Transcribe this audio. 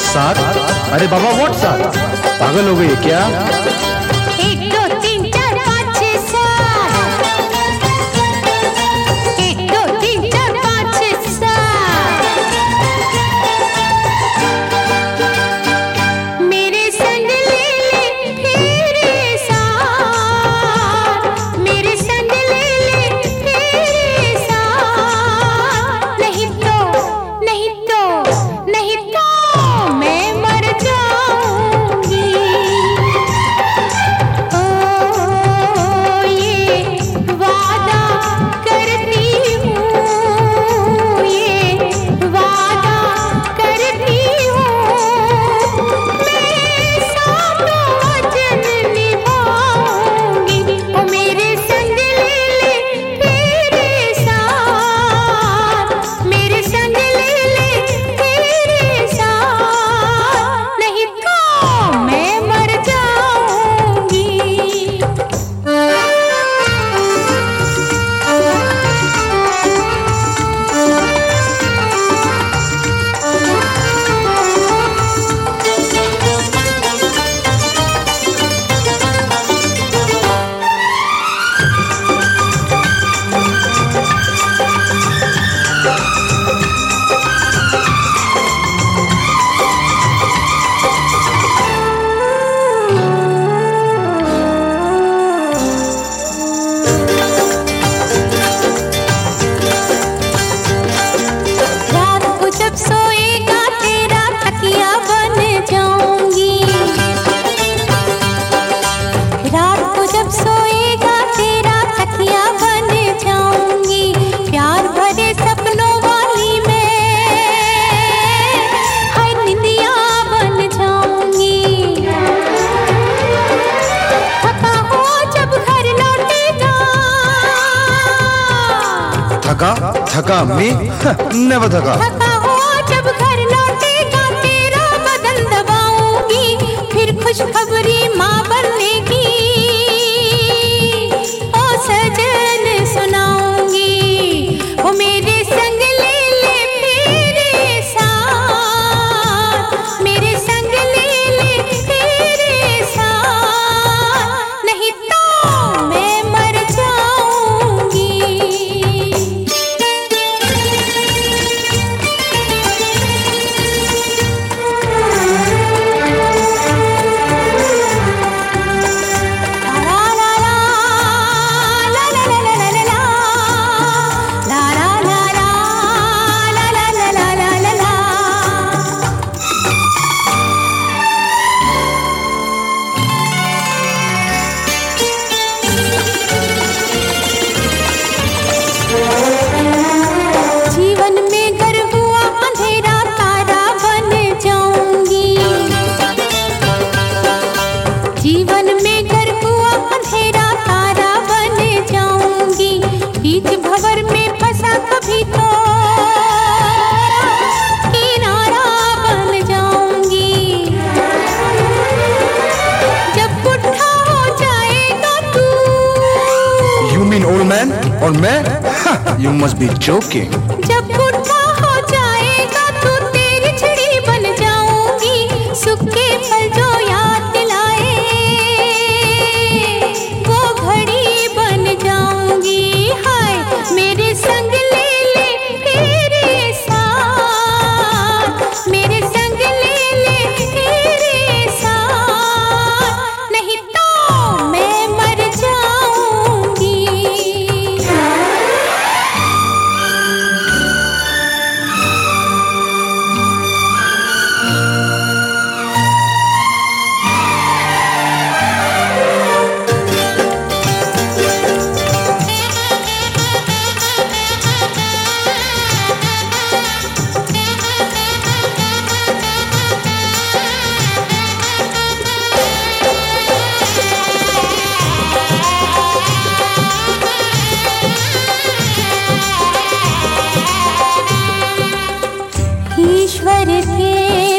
सात? अरे बाबा व्हाट सात? पागल हो गई क्या? 1 2 3 4 5 6 7 1 2 3 4 5 6 7 मेरे संग ले ले तेरे साथ, मेरे संग ले ले तेरे साथ, नहीं तो नहीं तो नहीं तो मैं मर जाऊंगी। ओ ये वादा करती हूँ, ये वादा करती हूँ, मैं सातों वचन निभाऊंगी। ओ मेरे संग ले ले तेरे साथ, मेरे संग ले ले तेरे साथ, नहीं तो मैं मर जाऊंगी। रात को जब सोएगा तेरा तकिया बन जाऊंगी, रात को जब सोएगा तेरा तकिया बन जाऊंगी, प्यार भरे सपनों वाली मैं हर निंदिया बन जाऊंगी। थका हो जब घर लौटेगा, थका? थका मैं? नेवर थका। थका हो जब घर लौटेगा तेरा बदन दबाऊंगी, फिर खुशखबरी माँ बनने की ओ सजन सुनाऊंगी। ओ मेरे संग ले ले तेरे साथ, मेरे संग ले ले तेरे साथ, नहीं तो मैं मर जाऊंगी। जीवन में घर हुआ अंधेरा तारा बन जाऊंगी, जीवन में घर हुआ अंधेरा तारा बन जाऊंगी, बीच भंवर में फंसा कभी तो किनारा बन जाऊंगी। जब बुढ़ा हो जाएगा तू, You mean old man? और मैं? You must be joking. जब बुढ़ा हो जाएगा तो तेरी छड़ी बन जाऊंगी, सुख के पल जो याद दिलाए वो घड़ी बन जाऊंगी। हाय मेरे संग ले ले तेरे साथ, मेरे संग ले ले तेरे साथ, नहीं तो मैं मर जाऊंगी। ईश्वर के